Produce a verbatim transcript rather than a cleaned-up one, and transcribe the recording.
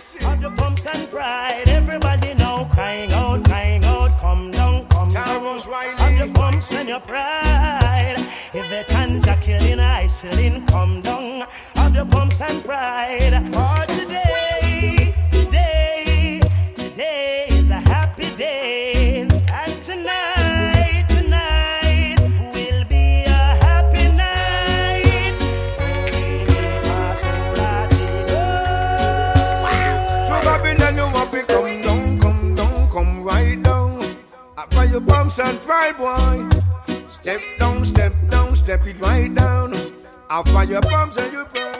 Have your bumps and pride. Everybody now crying out, crying out. Come down, come down. Have your bumps and your pride. If the tanja killing, I selling, come down. Have your bumps and pride. For today, today, today is a happy day. And tonight, tonight will be a happy night. So Babylon, you want to come down, come down, come right down. After your bumps and pride, boy. Step down, step down, step it right down. After your bumps and your pride.